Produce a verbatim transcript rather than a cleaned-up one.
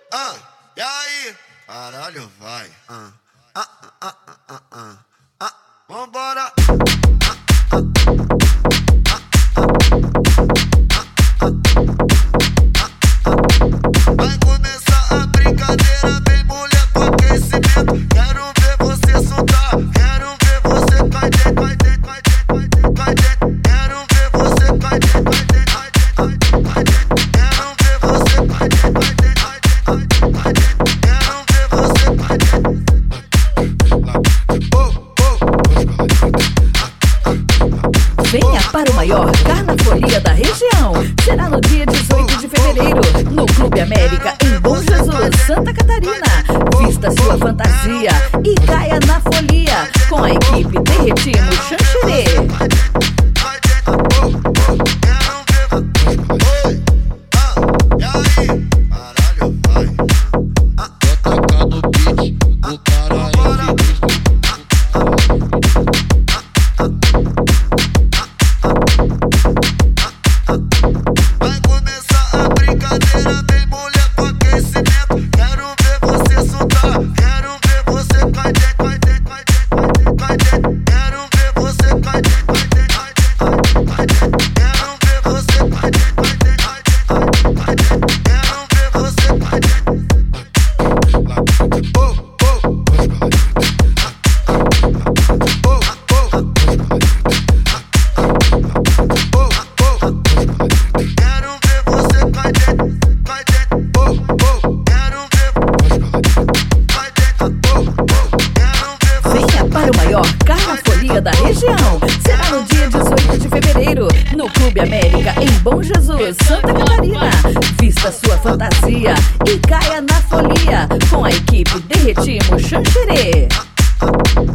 Ah, e aí? Caralho, vai. Ah, ah, ah, ah, ah, ah, ah. Vambora. Vai começar a brincadeira, vem mulher com aquecimento. Quero ver você soltar, quero ver você cair dentro, cair dentro, cair dentro, cair dentro. Quero ver você cair dentro, cair dentro, cair dentro, cair dentro. Quero ver você cair dentro, cair dentro, cair dentro, cair dentro. Quero ver você cair dentro. Venha para o maior carnafolia da região. Será no dia dezoito de fevereiro, no Clube América, em Bom Jesus, Santa Catarina. Vista sua fantasia e caia na folia com a equipe Derretimo Xanxerê. Carnafolia da região. Será no dia dezoito de fevereiro, no Clube América, em Bom Jesus, Santa Catarina. Vista sua fantasia e caia na folia com a equipe Derretimo Xanxerê.